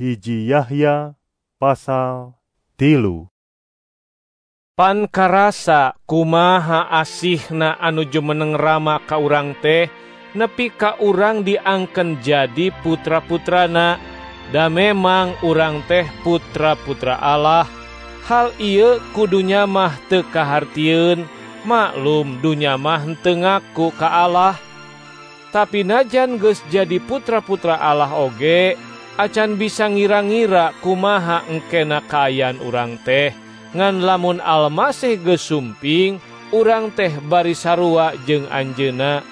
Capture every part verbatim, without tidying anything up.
Hiji Yahya pasal tilu. Pan karasa kumaha asihna anu jumeneng rama ka urang teh nepi ka urang diangken jadi putra-putrana, da memang urang teh putra-putra Allah. Hal ieu kudunya mah teu kahartieun, maklum dunya mah henteu ngaku ka Allah. Tapi najan geus jadi putra-putra Allah oge, acan bisa ngira-ngira kumaha engkena kaayaan urang teh. Ngan lamun Almasih geus sumping, urang teh bari sarua jeung anjeunna.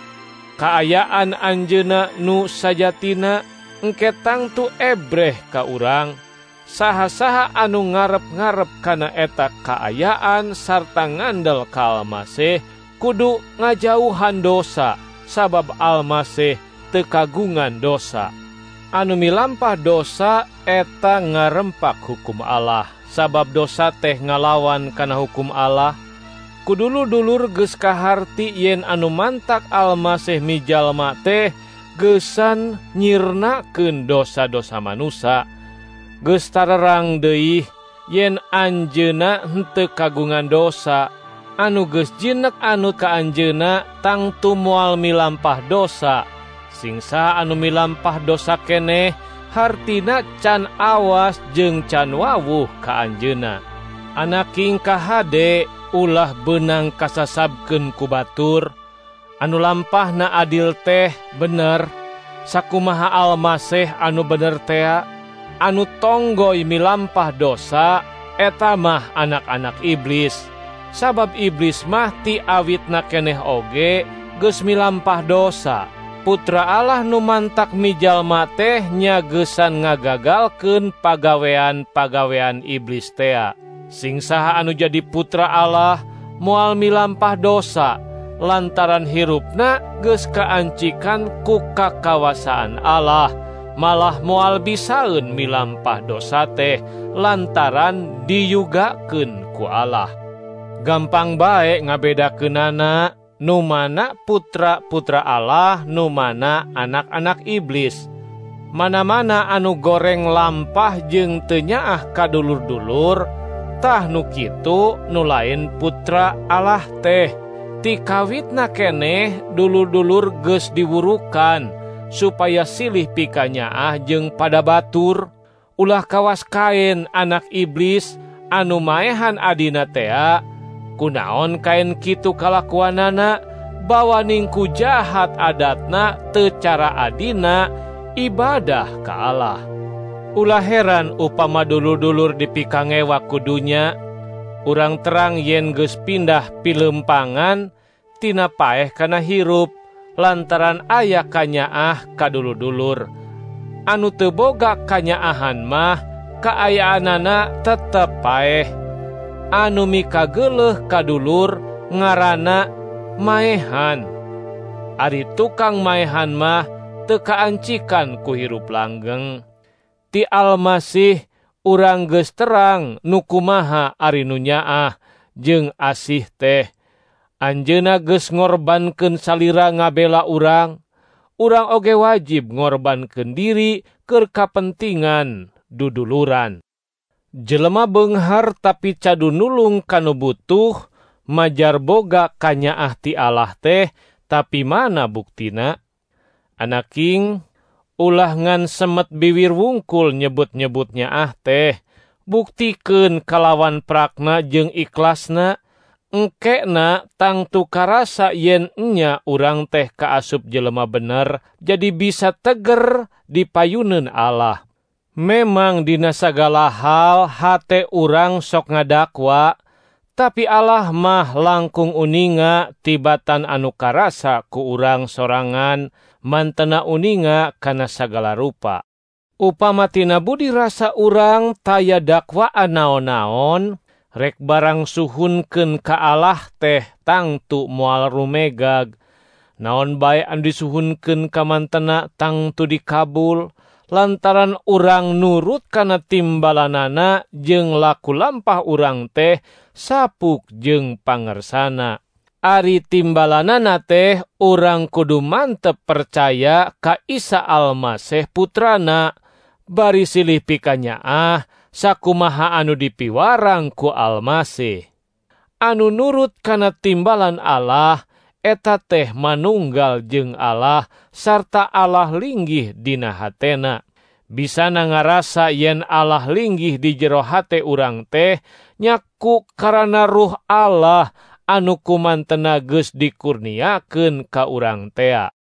Kaayaan anjeunna nu sajatina engke tangtu ebreh ka urang. Saha-saha anu ngarep-ngarep kana eta kaayaan sarta ngandel ka Almasih kudu ngajauhan dosa, sabab Almasih teu kagungan dosa. Anu milampah dosa eta ngarempak hukum Allah, sabab dosa teh ngalawan kana hukum Allah. Kudulu-dulur geus kaharti yen anu mantak Almasih mijalma teh geusan nyirnakeun dosa-dosa manusa. Geus tarerang deui yen anjeunna henteu kagungan dosa, anu geus jinek anu ka anjeunna tangtu moal milampah dosa. Singsa anu milampah dosa keneh hartina can awas jeung can wawuh ka anjeunna. Anaking kahade ulah beunang kasasabkeun ku batur. Anu lampahna adil teh bener, sakumaha Almasih anu bener tea. Anu tonggoy milampah dosa eta mah anak-anak iblis. Sabab iblis mah ti awitna keneh oge geus milampah dosa. Putra Allah nu mantak mijalma teh nya geusan ngagagalkeun pagawean-pagawean iblis tea. Sing saha anu jadi putra Allah moal milampah dosa lantaran hirupna geus kaancikan ku kakawasaan Allah, malah moal bisaeun milampah dosa teh lantaran diyugakeun ku Allah. Gampang bae ngabedakeunana nu mana putra-putra Allah, nu mana anak-anak iblis. Mana-mana anu goreng lampah jeung teu nyaah kadulur-dulur, tah nu kitu nu lain putra Allah teh. Ti kawitna keneh dulur-dulur geus diwurukan supaya silih pika nyaah jeung pada batur. Ulah kawas kain anak iblis anu maehan adina tea. Kunaon kain kitu kalakuanana, bawaning ku jahat adatna teu cara adina ibadah ka Allah. Ulah heran upama dulur-dulur dipikangewa kudunya. Urang terang yen geus pindah pilempangan tina paeh kana hirup lantaran aya kanyaah kadulur-dulur. Anu teu boga kanyaahan mah kaayaanana tetep paeh. Anu mika geuleuh kadulur ngaranna maehan. Ari tukang maehan mah teu kaancikan ku hirup langgeng. Ti Almasih urang geus terang nu kumaha ari nu nyaah jeung asih teh. Anjeunna geus ngorbankeun salira ngabela urang. Urang oge wajib ngorbankeun diri keur kapentingan duduluran. Jelema beunghar tapi cadu nulung kanu butuh, majar boga kanyaah ti Allah teh, tapi mana buktina? Anaking ulah ngan semet bibir wungkul nyebut-nyebut nyaah teh, buktikeun kalawan prakna jeung ikhlasna. Engkena tangtu karasa yen enya urang teh kaasup jelema bener, jadi bisa teger dipayuneun Allah. Memang dina sagala hal hate urang sok ngadakwa, tapi Allah mah langkung uninga tibatan anu karasa ku urang sorangan, mantena uninga kana sagala rupa. Upama tina budi rasa urang taya dakwaan naon-naon, rek barang suhunkeun ka Allah teh tangtu moal rumegag. Naon bae anu disuhunkeun ka mantena tangtu dikabul, lantaran urang nurut kana timbalanana jeung laku lampah urang teh sapuk jeung pangersana. Ari timbalanana teh urang kudu mantep percaya ka Isa Almasih putrana, bari silih pikanyaah sakumaha anu dipiwarang ku Almasih. Anu nurut kana timbalan Allah eta teh manunggal jeung Allah sarta Allah linggih dina hatena. Bisana ngarasa yen Allah linggih di jero hate urang teh nyaku karana ruh Allah anu kumantenna geus dikurniakeun ka urang tea.